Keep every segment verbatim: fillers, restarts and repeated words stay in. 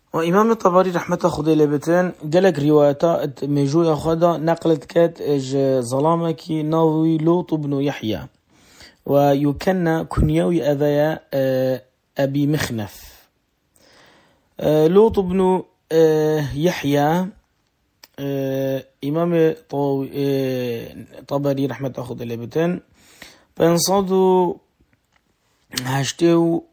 وإمام الطبري رحمة خدي لبتن جلك روايات ميجو خدا نقلت كات اج ظلامك ناوي لوط بن يحيى ويكن كنيوي أبايا أبي مخنف. لوط بن يحيى إمام طبري رحمة خدي لبتن بينصادوا هشتو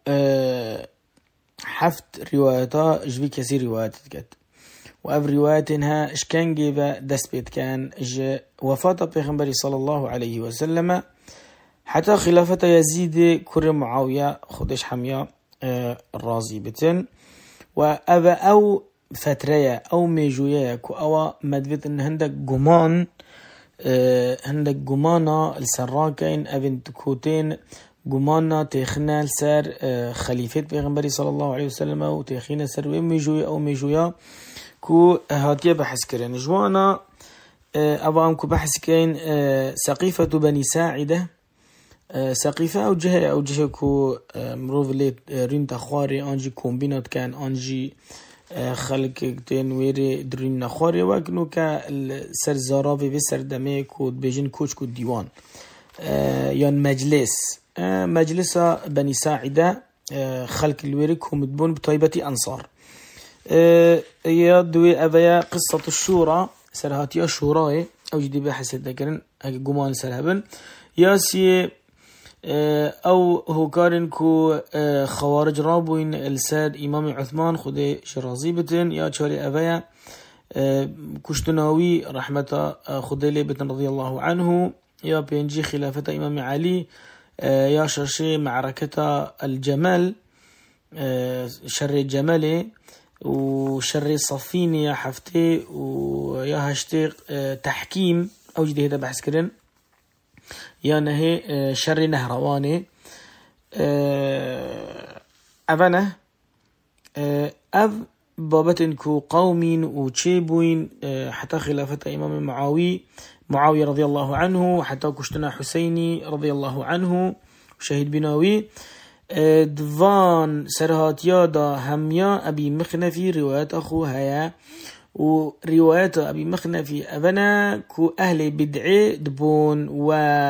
حفت روايتا جبي كثير روايات كت وأف رواياتها إشكان جيبا دسبيت كان ج وفاة بيغمبري صلى الله عليه وسلم حتى خلافة يزيد كر معاوية خدش حمية الرازي بتن وأبا أو فترية أو ميجوية كو أو مدفت إن هندك جمان هندك جمانا السراكين أبن تكوتين جمانا تيخنا لسر خليفة بيغمبري صلى الله عليه وسلم وتيخينا سر ميجويا أو ميجويا كو هاتيا بحث كرين جوانا أبا أمكو بحث كرين سقيفة بني ساعدة سقيفة أو جهة أو جهة كو مروف ليت رين تخواري أنجي كومبينات كان أنجي خلق تين ويري درين نخواري وكنو كالسر زارافي في سر دميك وبيجين كوش كو ديوان يان مجلس مجلس بني ساعدة خلق الويري كومدبون بطيبة أنصار يدوي أبايا قصة الشورى سرهاتي الشوراء أو جدي بحث ذكرن جمان سرهبن ياسي أو هو كارن كو خوارج رابوين الساد إمام عثمان خدي شرازي بتن يا شاري أبايا كشتناوي رحمة خدي لي بتن رضي الله عنه يا بينجي خلافة إمام علي يا شرشي معركة الجمل شر الجمل وشر الصفين يا حفتي ويا هشتي تحكيم أو جدي هذا بحث كرن يا نهي شر نهرواني أبنه أب بابتنكو قومين وتشيبوين حتى خلافة إمام معاوي معاوية رضي الله عنه حتى كشتنا حسيني رضي الله عنه شهيد بناوي دفان سرهات يادا هميا أبي مخنفي روايات أخو هيا وروايات أبي مخنفي أبنا كو أهل بدعي دبون و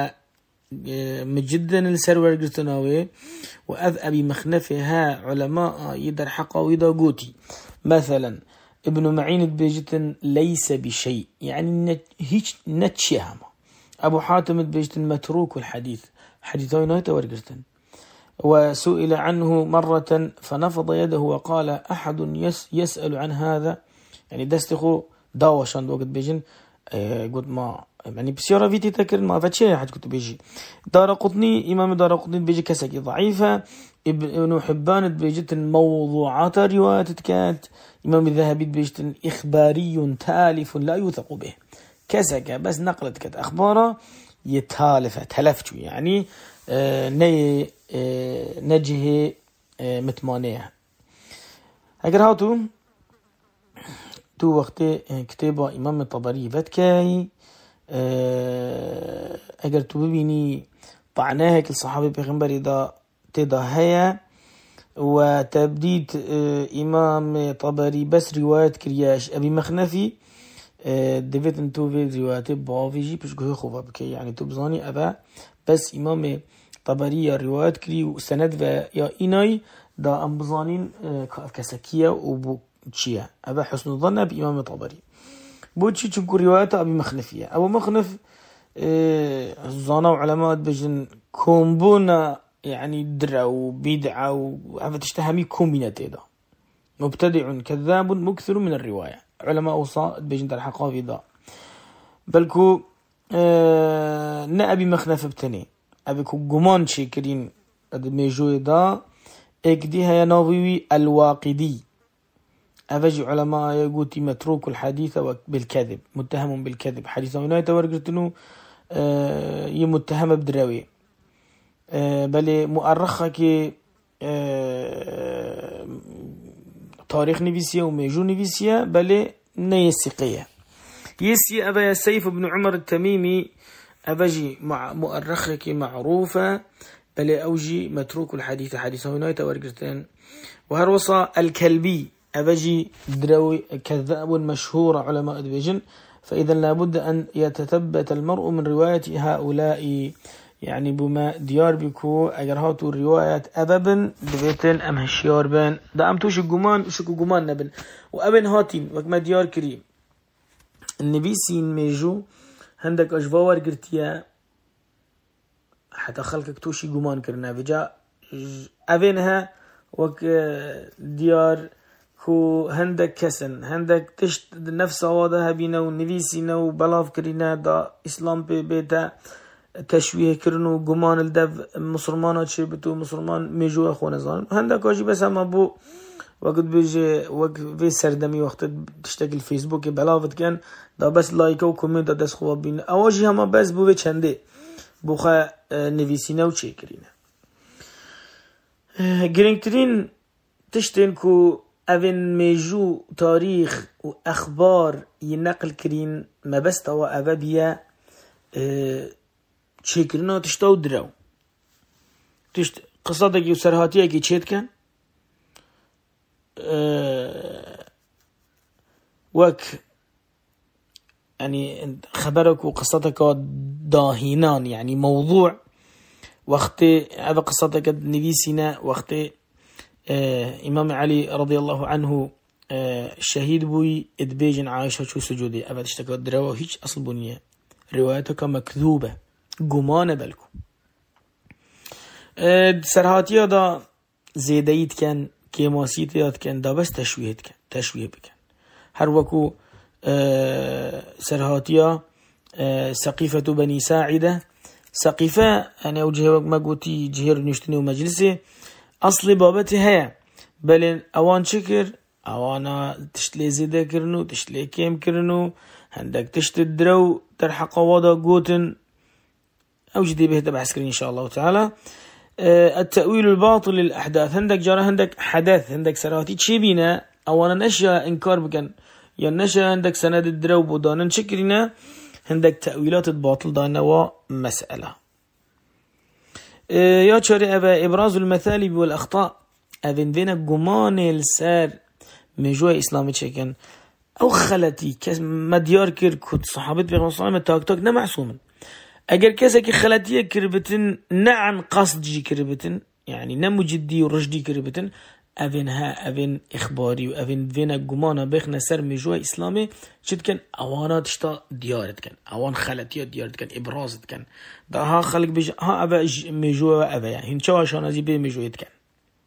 مجدا السرور قرتناوي وأذ أبي مخنفي ها علماء يدر حقا ويدا قوتي مثلا ابن معين بيجتن ليس بشيء يعني هيش نتشيهم أبو حاتم بيجتن متروك الحديث حديثين هاي تورقرتن وسئل عنه مرة فنفض يده وقال أحد يس يسأل عن هذا يعني دستخو داوشان وقت بيجن اه قد ما يعني بسيارة فيتي تكر ما فتشي حد كنت بيجي دار قطني إمام دار قطني بيجي كسكي ضعيفة ابن حبان بيجتن موضوعات روايات كانت إمام الذهبي بيجتن إخباري تالف لا يوثق به كسكة بس نقلت كت أخباره يتالف تلفتو يعني اه ني اه نجه اه متمانيه اگر هاتو تو وقت كتابة إمام الطبري فتكاي اگر تو ببيني طعناها كل صحابي بيغمبري دا تدا هيا وتبديد إمام طبري بس روايات كرياش أبي مخنفي دفت انتو في روايات بافيجي بش قوي خوفا بكي يعني تو بزاني أبا بس إمام طبري روايات كري وسند يا إناي دا أم بزانين كسكية وبو تشيا أبا حسن الظن بإمام طبري بوتشي تشكو روايات أبي مخنفية أبو مخنف الظانا وعلماء بجن كومبونا يعني درع وبيدع وعفت تشتهمي كومبيناتي دا مبتدع كذاب مكثر من الرواية علماء وصاء بجن در حقافي دا بلكو اه نا أبي مخنف بتني أبي كو جمان شكرين ميجوي دا اكديها يا ناوي الواقدي أفجي علماء يقولي متروك الحديث بالكذب متهم بالكذب حديث هنا يتورقتنو اه يمتهم بدراوي اه بل مؤرخة كي اه تاريخ نفسية وميجو نفسية بل نيسيقية يسي أبا سيف بن عمر التميمي أبجي مع مؤرخة كي معروفة بل أوجي متروك الحديث حديث هنا يتورقتن وهروصة الكلبي أبجي دروي كذاب مشهور علماء دبيجن، فإذا لابد أن يتثبت المرء من رواية هؤلاء، يعني بما ديار بكو اگر هاتو رواية أبابن دبيتن أم هشيار بن دا أم توش الجمان شكو جمان نبن وأبن هاتين وكما ديار كريم النبي سين ميجو هندك أجفاور قرتيا حتى خلقك توشي جمان كرنا بجا أبنها وك ديار كو هندك كسن هندك تشت نفس هذا هبينا والنبي سينا وبلاف كرينا دا إسلام بيتا تشويه كرنو جمان الدب مسلمانات شبتو مسلمان ميجو أخوان زان هندك واجي بس هم أبو وقت بيجي وقت في سردمي وقت تشتغل فيسبوك بلافت كان دا بس لايك وكومنت داس خواب بين أواجي هم بس بو بيشندي بوخا نفيسينا وشيكرينا جرينكترين تشتين كو أفن ميجو تاريخ وأخبار ينقل كرين ما بس توا أبابيا شيكرنا تشتاو دراو تشت قصتك وسرهاتيك يتشيت كان أه وك يعني خبرك وقصتك داهينان، يعني موضوع وقت هذا قصتك نبيسنا وقت أه إمام علي رضي الله عنه أه شهيد بوي ادبيجن عائشة شو سجودي أبد اشتكى دراو هيج أصل بنية روايتك مكذوبة جمان بالكم أه سرهاتيا دا زيدايت كان كيماسيتيات كان دا بس تشويهت كان تشويه بكن هر وكو أه سرهاتيا أه سقيفة بني ساعدة سقيفة أنا أوجه ما قلتي جهر نشتني ومجلسي أصل بابتي هيا بل أوان شكر أوانا تشتلي زيدا كرنو تشتلي كيم كرنو عندك تشتد درو ترحق وادا قوتن أوجدي به تبع سكرين إن شاء الله تعالى. أه التأويل الباطل للأحداث عندك جرى عندك حدث عندك سراتي تشيبينا أولا نشأ إنكار بكن يا نشأ عندك سند الدرو بودانا شكرنا عندك تأويلات الباطل دانا ومسألة أه يا شاري أبا إبراز المثالب والأخطاء أبن بينا جمان السار مجوى إسلامي شكن أو خلتي كاس مديار كير كنت صحابة بيغم صلى تاك تاك نمعصومن اگر کسی که خلطیه کربتن نه عن قصد جی کربتن يعني نمو جدي ورشدي كربتن اوین ها اوین اخباري و اوین وینا گمانا بخنا سر مجوى اسلامي چید کن اوانا تشتا دیارت کن اوان خلطیه دیارت کن ابرازت کن دا ها خلق بج ها اوه مجوى و اوه يعني هنچه واشان ازی بی مجویت کن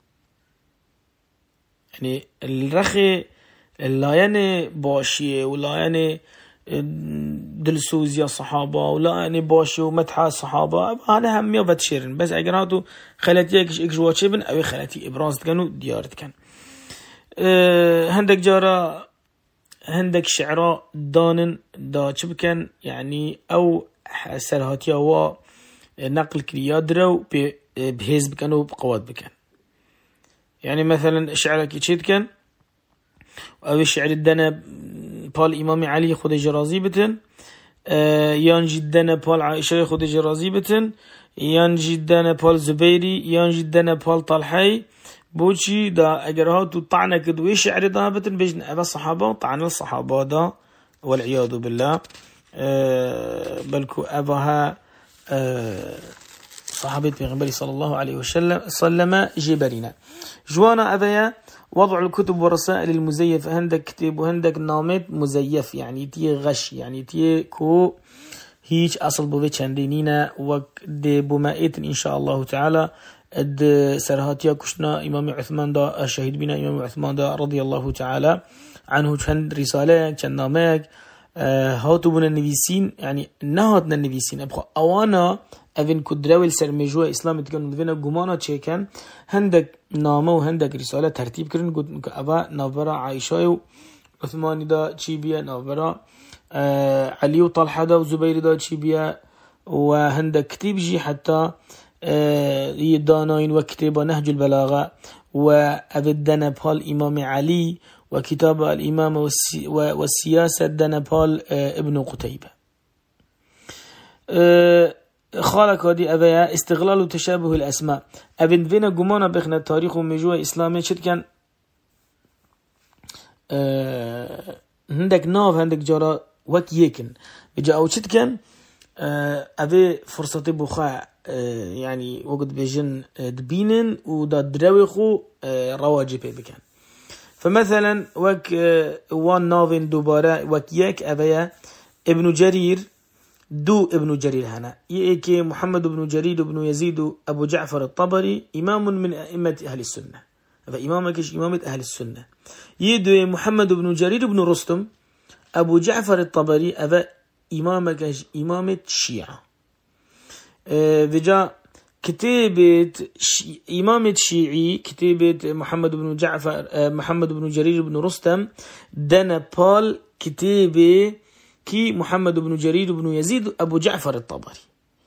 يعني الرخي اللاين باشيه ولاين دلسوز يا صحابة ولا يعني باشي ومدحة الصحابة أنا هم يا بتشيرن بس أجراتو خلتي إيش إيش واتشبن أو خلتي إبراز كانوا ديارت كان أه هندك جارا هندك شعراء دانن دا شبكن يعني أو سرهاتيا و نقل كريادرو بهز بكانوا بقوات بكان يعني مثلا شعرك يشيد كان أو الشعر الدنا بال إمام علي خود جرازي بتن يان جدنا بال عائشة خود جرازي بتن يان جدنا بال زبيري يان جدنا بال طلحي بوشي دا أجرها تطعنا كدوي شعر دا بتن بجن أبا الصحابة طعنا الصحابة دا والعياذ بالله بلكو أباها صحابة بيغنبري صلى الله عليه وسلم جبرنا جوانا أبايا وضع الكتب والرسائل المزيف هندك كتب وهندك نامت مزيف يعني تي غش يعني تي كو هيج أصل بوفي چندينينا وك دي بمائت إن شاء الله تعالى اد سرهاتيا كشنا إمام عثمان دا الشهيد بنا إمام عثمان دا رضي الله تعالى عنه چند رسالة چند نامك هاتو بنا النبيسين يعني نهاتنا النبيسين أبقى أوانا أفن كدراويل سرمجوة إسلام تكون فينا جمانا تشيكن هندك نامه وهندك رسالة ترتيب كرن قد أبا نافرا عائشة وعثمان دا تشيبيا نافرا آه علي وطلحة دا وزبير دا تشيبيا وهندك كتيب جي حتى آه يدانين وكتاب نهج البلاغة وأبدنا بال إمام علي وكتاب الإمام والسي والسياسة دنا بال آه ابن قتيبة آه خالك هذه أبيا استغلال وتشابه الأسماء أبن فينا جمانا بخنا التاريخ ومجوى إسلامي شد كان اه هندك ناف هندك جارا وك يكن بجا او شت كان اه ابي فرصة بخاء اه يعني وقت بيجن دبينن ودا درويخو اه رواجي بكان. فمثلا وك اه وان نافن دوباره وك يك ابيا ابن جرير دو ابن جرير هنا يأكي محمد بن جرير بن يزيد أبو جعفر الطبري إمام من أئمة أهل السنة. فإمامك إمامة أهل السنة يدو محمد بن جرير بن رستم أبو جعفر الطبري أبا إمامك إمامة الشيعة. فجاء كتابة شي إمامة شيعي كتابة محمد بن جعفر محمد بن جرير بن رستم دنا بال كتابة كي محمد بن جرير بن يزيد أبو جعفر الطبري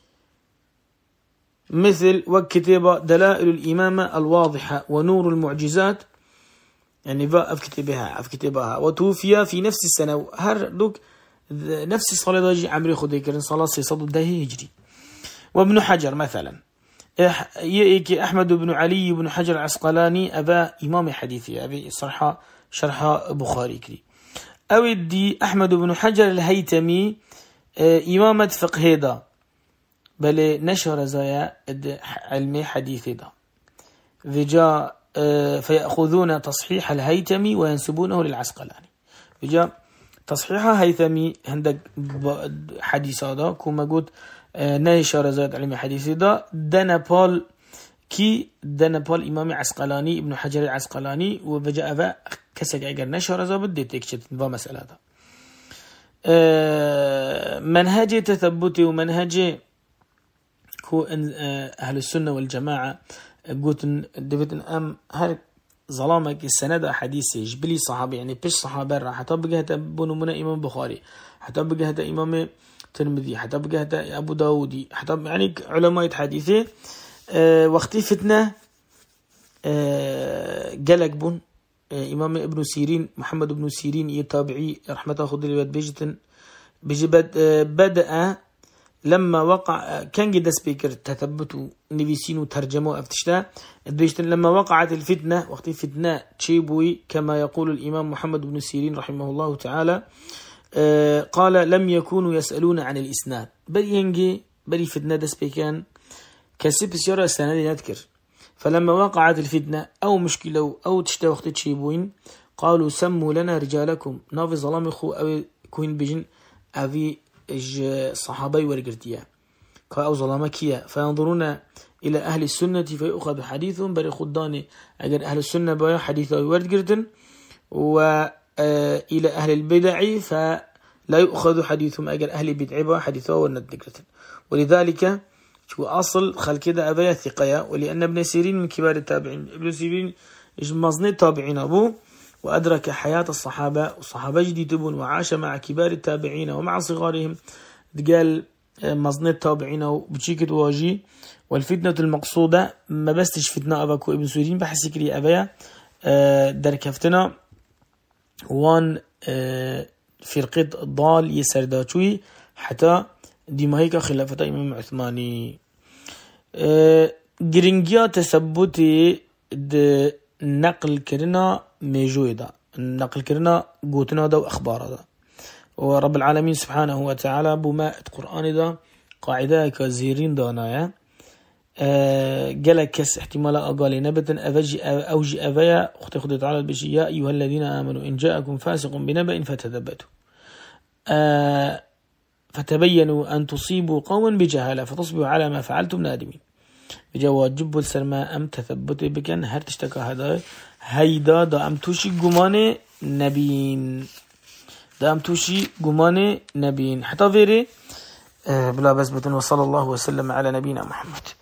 مثل وكتابة دلائل الإمامة الواضحة ونور المعجزات يعني فا أفكتبها أفكتبها وتوفي في نفس السنة هر دوك نفس الصلاة دي عمري خديكرن صلاة سيصد ده هجري. وابن حجر مثلا يأكي أحمد بن علي بن حجر العسقلاني أبا إمام حديثي أبي صرحة شرح بخاري كري أو دي أحمد بن حجر الهيتمي إمامة فقه دا بل نشر زيا علمي حديث دا فجاء فيأخذون تصحيح الهيتمي وينسبونه للعسقلاني. فجاء تصحيح هيثمي عندك حديث هذا كما قلت نشر زيا علمي حديث دا دنا بال كي دنا بال إمام عسقلاني ابن حجر العسقلاني وبجاء كسك اگر نشر زا بدي تكشت با مسألة دا أه منهج تثبتي ومنهج كو أهل السنة والجماعة قلت دفتن أم هر ظلامك السند حديثي جبلي صحابي يعني بش صحابة راح حتى بقى بنو من إمام بخاري حتى بقى إمام ترمذي حتى بقى أبو داودي حتى يعني علماء حديثي أه وقتي فتنة أه قلق بن إمام ابن سيرين محمد بن سيرين يتابعي رحمته خضر بيجتن بجبد بدأ لما وقع كان جدا سبيكر تثبتوا نفيسين وترجموا أفتشتا بيجتن لما وقعت الفتنة وقت الفتنة تشيبوي كما يقول الإمام محمد بن سيرين رحمه الله تعالى قال لم يكونوا يسألون عن الإسناد بل ينجي بل فتنة دا سبيكان كسب سيارة السنة نذكر. فلما وقعت الفتنة أو مشكلة أو تشتا وقت تشيبوين قالوا سموا لنا رجالكم نافي ظلام خو أو كوين بجن أفي الصحابي ورقرتيا أو ظلامكيا فينظرون إلى أهل السنة فيأخذ حديثهم بري خداني أجر أهل السنة بيا حديثا ورقرتن وإلى أهل البدع فلا يؤخذ حديثهم أجر أهل البدع حديثا ورقرتن. ولذلك شو أصل خل كده أبايا ثقيا ولأن ابن سيرين من كبار التابعين ابن سيرين مزني التابعين أبوه وأدرك حياة الصحابة والصحابة جديدون وعاش مع كبار التابعين ومع صغارهم قال مزني التابعين وبشيكة واجي. والفتنة المقصودة ما بستش فتنة أباكو ابن سيرين بحسي كري أبايا دركفتنا وان فرقة ضال يسرداتوي حتى ديما هيك خلافة إمام عثماني. أه جرينجيا تثبتي د نقل كرنا موجودة نقل كرنا قوتنا دا وأخبار دا ورب العالمين سبحانه وتعالى بما القرآن دا قاعدة كزيرين دانايا أه جلك كس احتمال أقالي نبتا أفجي أوجي أفيا أختي خدي تعالى بشي يا أيها الذين آمنوا إن جاءكم فاسق بنبأ فتثبتوا أه فتبينوا أن تصيبوا قوما بجهالة فتصبحوا على ما فعلتم نادمين. بجواب جب السلماء أم تثبت بكن هر تشتكى هذا هيدا دا أم توشي قمان نبين دا أم توشي قمان نبين حتى فيري بلا بس بتن وصلى الله وسلم على نبينا محمد.